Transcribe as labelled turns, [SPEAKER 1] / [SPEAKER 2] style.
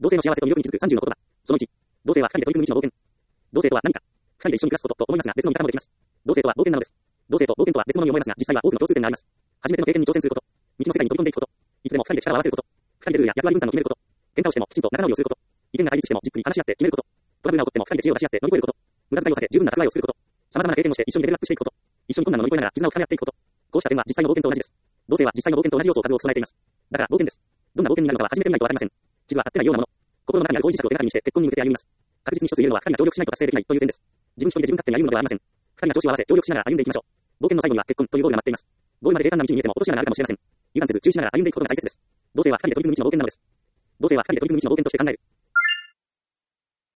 [SPEAKER 1] 同性の幸せと魅力に気づく30の言葉。その1、同性は二人で取り組む未知の冒険。同性とは何か。二人で一緒に暮らすことと思いますが、別の見方もできます。同性とは冒険なのです。同性と冒険とは別物に思えますが、実際は多くの共通点があります。初めての経験に挑戦すること。未知の世界に飛び込んでいくこと。いつでも二人で力を合わせること。二人でルールや役割分担を決めること。喧嘩をしてもきちんと仲直りをすること。意見が対立してもじっくり話し合って決めること。トラブルが起こっても二人で知恵を出し合って乗り越えること。無駄遣いを避け十分な蓄えを作ること。様々な経験をして一緒にレベルアップしていくこと。一緒に困難を乗り越えながら絆を深め合っていくこと。こうした点は実際の冒険と同じです。同性は実際の冒険と同じ要素を数多く備えています。だから冒険です。どんな冒険になるのかは初めてみないとわかりません。地図は合ってないようなもの。心の中にある合意磁石を手がかりにして結婚に向けて歩みます。確実に一つ言えるのは二人が協力しないと達成できないという点です。自分一人で自分勝手に歩むのではありません。二人が調子を合わせ協力しながら歩んでいきましょう。冒険の最後には結婚というゴールが待っています。ゴールまで平坦な道に見えても落とし穴があるかもしれません。油断せず注意しながら歩んでいくことが大切です。同性は二人で取り組む未知の冒険なのです。同性は二人で取り組む未知の冒険として考える。